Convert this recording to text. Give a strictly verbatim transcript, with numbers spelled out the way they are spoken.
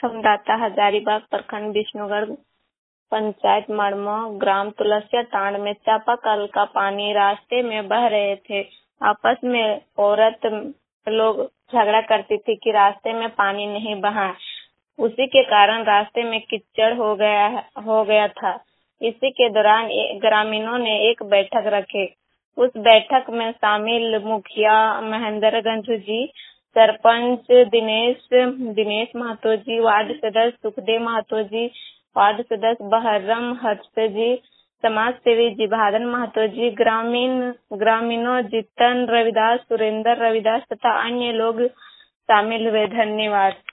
संवाददाता हजारीबाग प्रखंड विष्णुगढ़ पंचायत मड़मो ग्राम तुलसिया तांड में चापाकल का पानी रास्ते में बह रहे थे। आपस में औरत लोग झगड़ा करती थी कि रास्ते में पानी नहीं बहा, उसी के कारण रास्ते में कीचड़ हो गया हो गया था। इसी के दौरान ग्रामीणों ने एक बैठक रखी। उस बैठक में शामिल मुखिया महेंद्र गंजू जी, सरपंच दिनेश दिनेश महतो जी, वार्ड सदस्य सुखदेव महतो जी, वार्ड सदस्य बहरम हर्ष जी, समाज सेवी जिभादन महतो जी, ग्रामीण ग्रामीणों जीतन रविदास, सुरेंद्र रविदास तथा अन्य लोग शामिल हुए। धन्यवाद।